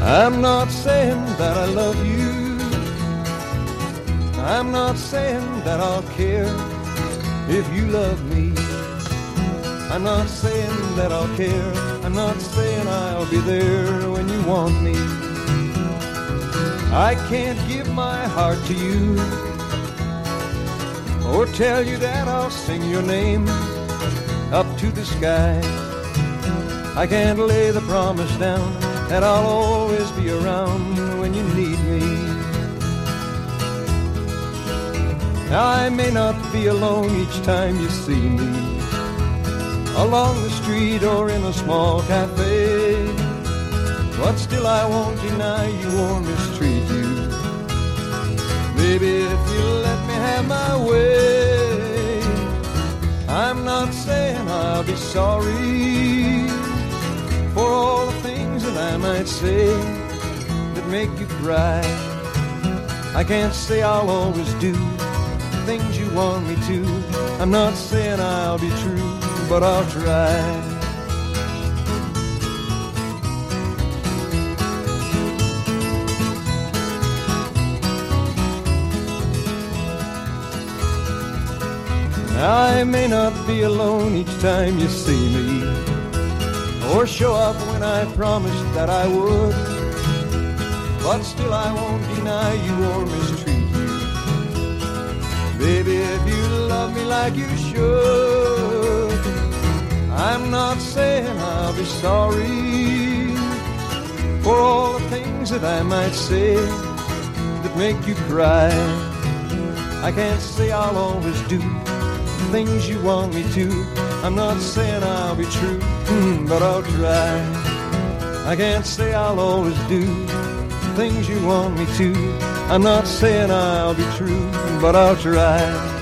I'm not saying that I love you. I'm not saying that I'll care if you love me. I'm not saying that I'll care. I'm not saying I'll be there when you want me. I can't give my heart to you or tell you that I'll sing your name up to the sky. I can't lay the promise down that I'll always be around when you need me. Now I may not be alone each time you see me, along the street or in a small cafe, but still I won't deny you or mistreat you. Baby, if you let me have my way, I'm not saying I'll be sorry for all the things that I might say that make you cry. I can't say I'll always do the things you want me to. I'm not saying I'll be true, but I'll try. I may not be alone each time you see me, or show up when I promised that I would, but still I won't deny you or mistreat you. Baby, if you love me like you should, I'm not saying I'll be sorry for all the things that I might say that make you cry. I can't say I'll always do things you want me to. I'm not saying I'll be true, but I'll try. I can't say I'll always do things you want me to. I'm not saying I'll be true, but I'll try.